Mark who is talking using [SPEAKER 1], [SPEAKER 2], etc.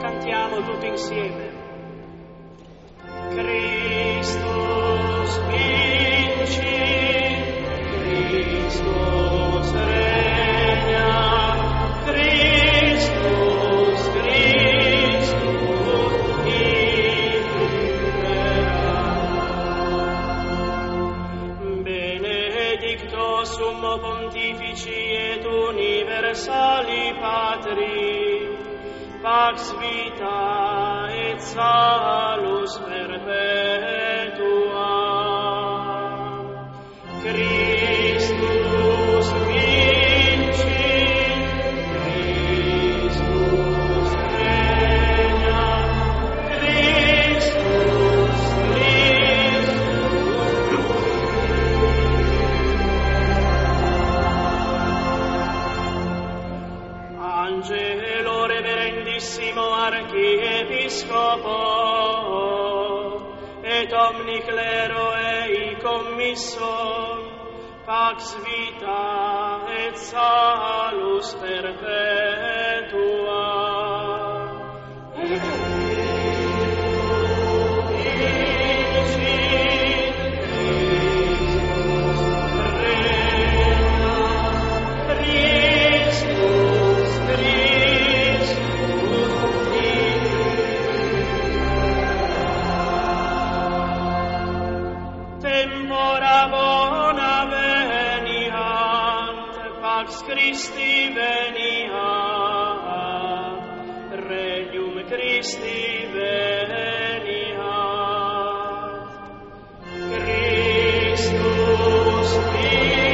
[SPEAKER 1] Cantiamo tutti insieme. Christus vinci, Christus regna, Christus, Christus impera. Benedicto Summo Pontifici et Universali Patri, Pax vita et salus perpetua. Christus vinci, Christus regna, Christus, Angelo reverendissimo archiepiscopo et omni clero ei commisso, pax vita et salus perpetua. Christi veniat, regnum Christi veniat, Christus veniat.